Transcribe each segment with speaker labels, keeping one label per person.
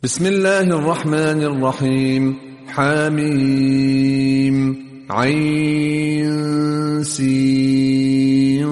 Speaker 1: بسم الله الرحمن الرحيم. حميم عين سين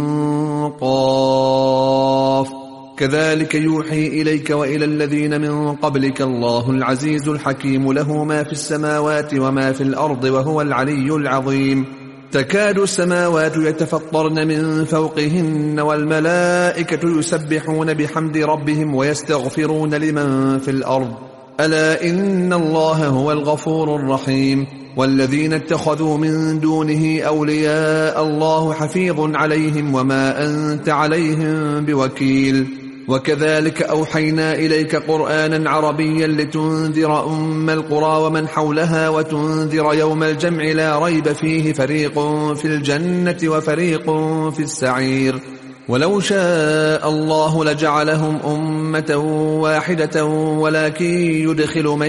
Speaker 1: قاف. كذلك يوحي إليك وإلى الذين من قبلك الله العزيز الحكيم له ما في السماوات وما في الأرض وهو العلي العظيم. تكاد السماوات يتفطرن من فوقهن والملائكة يسبحون بحمد ربهم ويستغفرون لمن في الأرض ألا إن الله هو الغفور الرحيم. والذين اتخذوا من دونه أولياء الله حفيظ عليهم وما أنت عليهم بوكيل. وكذلك أوحينا إليك قرآنا عربيا لتنذر أم القرى ومن حولها وتنذر يوم الجمع لا ريب فيه فريق في الجنة وفريق في السعير. ولو شاء الله لجعلهم أمة واحدة ولكن يدخل من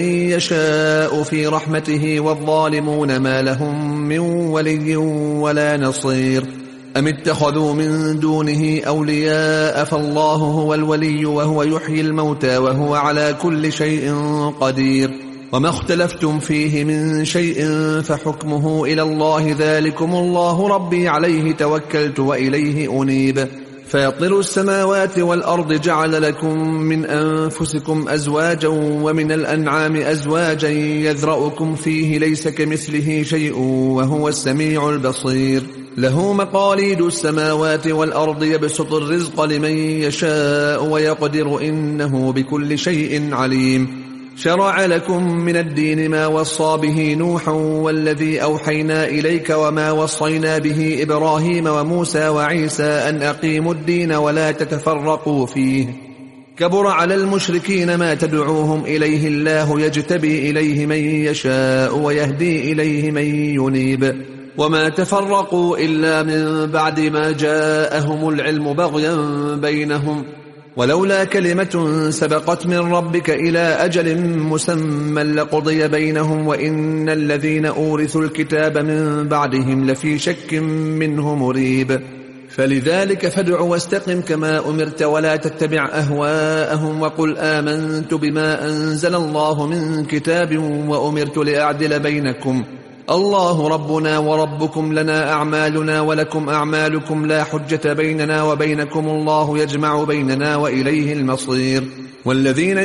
Speaker 1: يشاء في رحمته والظالمون ما لهم من ولي ولا نصير. أم اتخذوا من دونه أولياء فالله هو الولي وهو يحيي الموتى وهو على كل شيء قدير. وما اختلفتم فيه من شيء فحكمه إلى الله ذلكم الله ربي عليه توكلت وإليه أنيب. فاطر السماوات والأرض جعل لكم من أنفسكم أزواجا ومن الأنعام أزواجا يذرأكم فيه ليس كمثله شيء وهو السميع البصير. له مقاليد السماوات والأرض يبسط الرزق لمن يشاء ويقدر إنه بكل شيء عليم. شرع لكم من الدين ما وصى به نوحا والذي أوحينا إليك وما وصينا به إبراهيم وموسى وعيسى أن أقيموا الدين ولا تتفرقوا فيه. كبر على المشركين ما تدعوهم إليه الله يجتبي إليه من يشاء ويهدي إليه من ينيب. وما تفرقوا إلا من بعد ما جاءهم العلم بغيا بينهم ولولا كلمة سبقت من ربك إلى أجل مسمى لقضي بينهم وإن الذين أورثوا الكتاب من بعدهم لفي شك منه مريب. فلذلك فادع واستقم كما أمرت ولا تتبع أهواءهم وقل آمنت بما أنزل الله من كتاب وأمرت لأعدل بينكم الله ربنا وربكم لنا أعمالنا ولكم أعمالكم لا حجة بيننا وبينكم الله يجمع بيننا وإليه المصير. والذين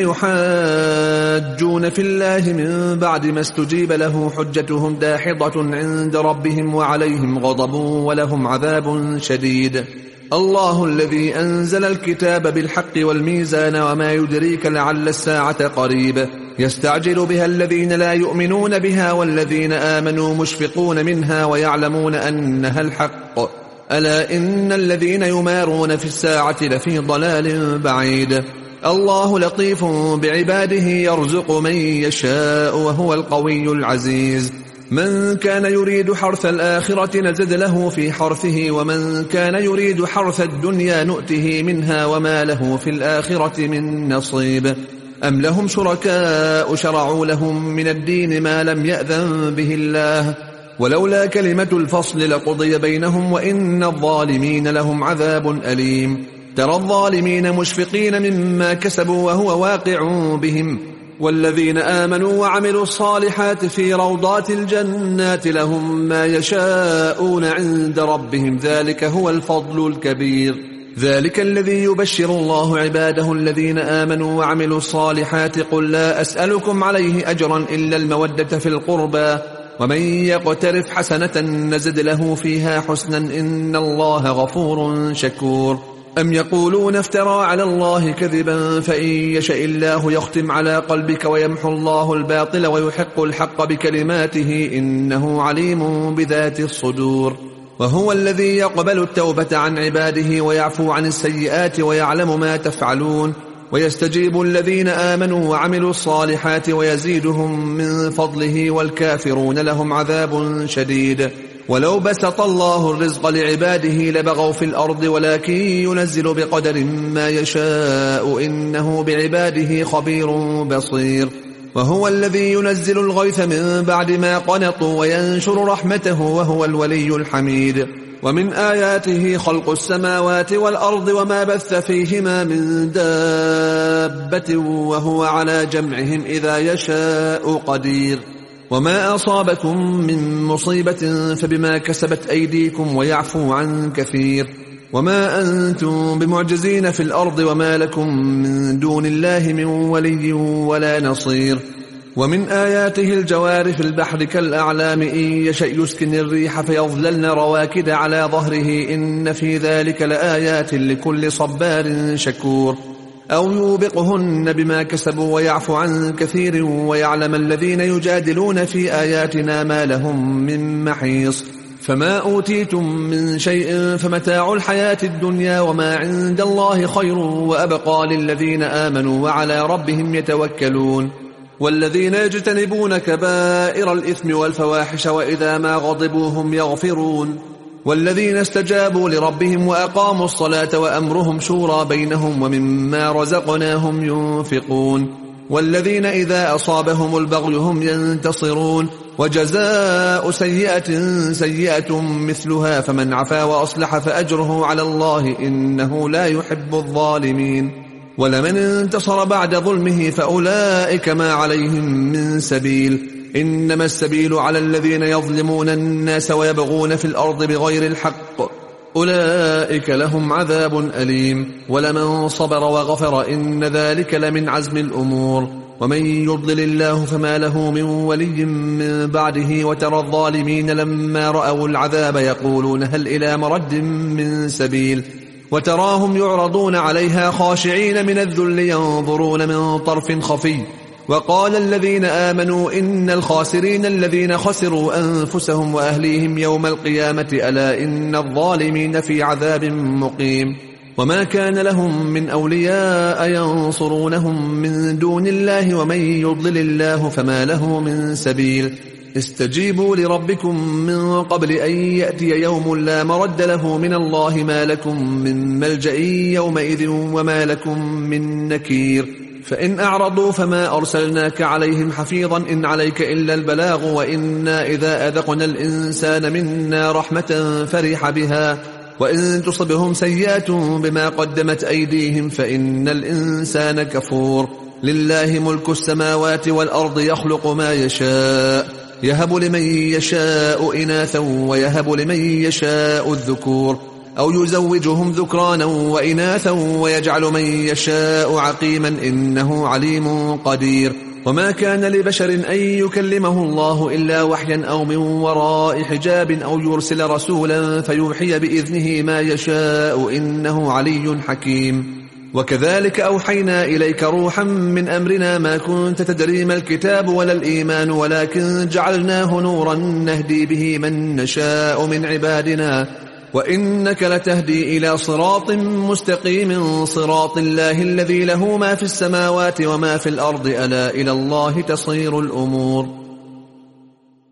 Speaker 1: يحاجون في الله من بعد ما استجيب له حجتهم داحضة عند ربهم وعليهم غضب ولهم عذاب شديد. الله الذي أنزل الكتاب بالحق والميزان وما يدريك لعل الساعة قريب. يستعجل بها الذين لا يؤمنون بها والذين آمنوا مشفقون منها ويعلمون أنها الحق ألا إن الذين يمارون في الساعة لفي ضلال بعيد. الله لطيف بعباده يرزق من يشاء وهو القوي العزيز. من كان يريد حرث الآخرة نزد له في حرثه ومن كان يريد حرث الدنيا نؤته منها وما له في الآخرة من نصيب. أم لهم شركاء شرعوا لهم من الدين ما لم يأذن به الله ولولا كلمة الفصل لقضي بينهم وإن الظالمين لهم عذاب أليم. ترى الظالمين مشفقين مما كسبوا وهو واقع بهم والذين آمنوا وعملوا الصالحات في روضات الجنات لهم ما يشاءون عند ربهم ذلك هو الفضل الكبير. ذلك الذي يبشر الله عباده الذين آمنوا وعملوا الصالحات قل لا أسألكم عليه أجرا إلا المودة في القربى ومن يقترف حسنة نزد له فيها حسنا إن الله غفور شكور. أم يقولون افترى على الله كذبا فإن يشاء الله يختم على قلبك ويمحو الله الباطل ويحق الحق بكلماته إنه عليم بذات الصدور. وهو الذي يقبل التوبة عن عباده ويعفو عن السيئات ويعلم ما تفعلون ويستجيب الذين آمنوا وعملوا الصالحات ويزيدهم من فضله والكافرون لهم عذاب شديد. ولو بسط الله الرزق لعباده لبغوا في الأرض ولكن ينزل بقدر ما يشاء إنه بعباده خبير بصير. وهو الذي ينزل الغيث من بعد ما قنطوا وينشر رحمته وهو الولي الحميد. ومن آياته خلق السماوات والأرض وما بث فيهما من دابة وهو على جمعهم إذا يشاء قدير. وما أصابكم من مصيبة فبما كسبت أيديكم ويعفو عن كثير. وما أنتم بمعجزين في الأرض وما لكم من دون الله من ولي ولا نصير. ومن آياته الجوار في البحر كالأعلام إن يشأ يسكن الريح فيظللن رواكد على ظهره إن في ذلك لآيات لكل صبار شكور. أو يوبقهن بما كسبوا ويعفو عن كثير ويعلم الذين يجادلون في آياتنا ما لهم من محيص. فما أوتيتم من شيء فمتاع الحياة الدنيا وما عند الله خير وأبقى للذين آمنوا وعلى ربهم يتوكلون. والذين يجتنبون كبائر الإثم والفواحش وإذا ما غضبوا هم يغفرون. والذين استجابوا لربهم وأقاموا الصلاة وأمرهم شورى بينهم ومما رزقناهم ينفقون. والذين إذا أصابهم البغي هم ينتصرون. وجزاء سيئة سيئة مثلها فمن عفا وأصلح فأجره على الله إنه لا يحب الظالمين. ولمن انتصر بعد ظلمه فأولئك ما عليهم من سبيل إنما السبيل على الذين يظلمون الناس ويبغون في الأرض بغير الحق أولئك لهم عذاب أليم. ولمن صبر وغفر إن ذلك لمن عزم الأمور. ومن يضلل الله فما له من ولي من بعده. وترى الظالمين لما رأوا العذاب يقولون هل إلى مرد من سبيل وتراهم يعرضون عليها خاشعين من الذل ينظرون من طرف خفي. وقال الذين آمنوا إن الخاسرين الذين خسروا أنفسهم وأهليهم يوم القيامة ألا إن الظالمين في عذاب مقيم. وما كان لهم من أولياء ينصرونهم من دون الله ومن يضلل الله فما له من سبيل. استجيبوا لربكم من قبل أن يأتي يوم لا مرد له من الله ما لكم من ملجأ يومئذ وما لكم من نكير. فإن أعرضوا فما أرسلناك عليهم حفيظا إن عليك إلا البلاغ وإنا إذا أذقنا الإنسان منا رحمة فرح بها وإن تصبهم سيئات بما قدمت أيديهم فإن الإنسان كفور. لله ملك السماوات والأرض يخلق ما يشاء يهب لمن يشاء إناثا ويهب لمن يشاء الذكور أو يزوجهم ذكرانا وإناثا ويجعل من يشاء عقيما إنه عليم قدير. وما كان لبشر أن يكلمه الله إلا وحيا أو من وراء حجاب أو يرسل رسولا فيوحي بإذنه ما يشاء إنه علي حكيم. وكذلك أوحينا إليك روحا من أمرنا ما كنت تدري ما الكتاب ولا الإيمان ولكن جعلناه نورا نهدي به من نشاء من عبادنا وإنك لتهدي إلى صراط مستقيم صراط الله الذي له ما في السماوات وما في الأرض ألا إلى الله تصير الأمور.